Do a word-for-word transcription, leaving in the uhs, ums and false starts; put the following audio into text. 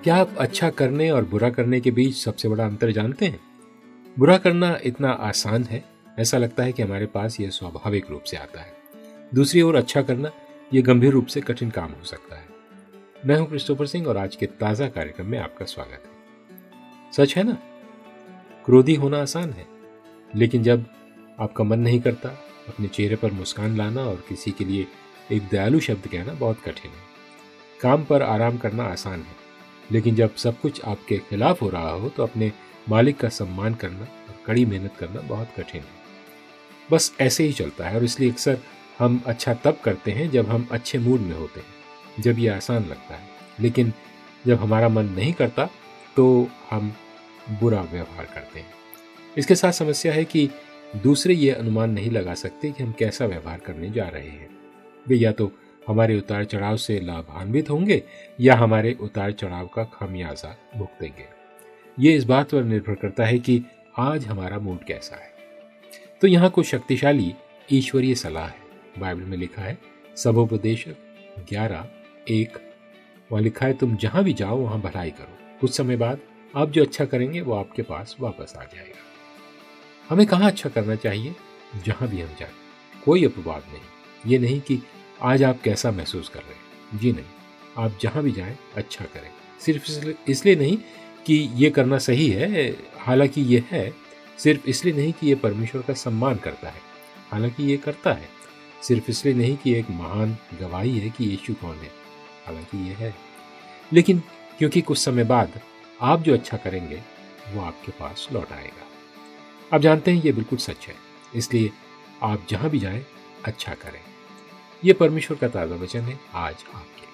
क्या आप अच्छा करने और बुरा करने के बीच सबसे बड़ा अंतर जानते हैं? बुरा करना इतना आसान है, ऐसा लगता है कि हमारे पास यह स्वाभाविक रूप से आता है। दूसरी ओर अच्छा करना यह गंभीर रूप से कठिन काम हो सकता है। मैं हूं क्रिस्टोफर सिंह और आज के ताजा कार्यक्रम में आपका स्वागत है। सच है ना, क्रोधी होना आसान है, लेकिन जब आपका मन नहीं करता, अपने चेहरे पर मुस्कान लाना और किसी के लिए एक दयालु शब्द कहना बहुत कठिन है। काम पर आराम करना आसान है, लेकिन जब सब कुछ आपके खिलाफ हो रहा हो तो अपने मालिक का सम्मान करना और कड़ी मेहनत करना बहुत कठिन है। बस ऐसे ही चलता है और इसलिए अक्सर हम अच्छा तब करते हैं जब हम अच्छे मूड में होते हैं, जब ये आसान लगता है। लेकिन जब हमारा मन नहीं करता तो हम बुरा व्यवहार करते हैं। इसके साथ समस्या है कि दूसरे ये अनुमान नहीं लगा सकते कि हम कैसा व्यवहार करने जा रहे हैं। वे या तो हमारे उतार चढ़ाव से लाभान्वित होंगे या हमारे उतार चढ़ाव का खामियाजा भुगतेंगे। ये इस बात पर निर्भर करता है कि आज हमारा मूड कैसा है। तो यहाँ कुछ शक्तिशाली ईश्वरीय सलाह है। बाइबल में लिखा है, सबोपदेशक ग्यारह एक, वहाँ लिखा है, तुम जहां भी जाओ वहां भलाई करो, कुछ समय बाद आप जो अच्छा करेंगे वो आपके पास वापस आ जाएगा। हमें कहाँ अच्छा करना चाहिए? जहां भी हम जाएं, कोई अपवाद नहीं। ये नहीं कि आज आप कैसा महसूस कर रहे हैं, जी नहीं, आप जहां भी जाएं अच्छा करें। सिर्फ इसलिए नहीं कि ये करना सही है, हालांकि ये है। सिर्फ इसलिए नहीं कि ये परमेश्वर का सम्मान करता है, हालांकि ये करता है। सिर्फ इसलिए नहीं कि एक महान गवाही है कि यीशु कौन है, हालांकि ये है। लेकिन क्योंकि कुछ समय बाद आप जो अच्छा करेंगे वो आपके पास लौट आएगा। आप जानते हैं ये बिल्कुल सच है, इसलिए आप जहां भी जाएं अच्छा करें। ये परमेश्वर का ताज़ा वचन है आज आपके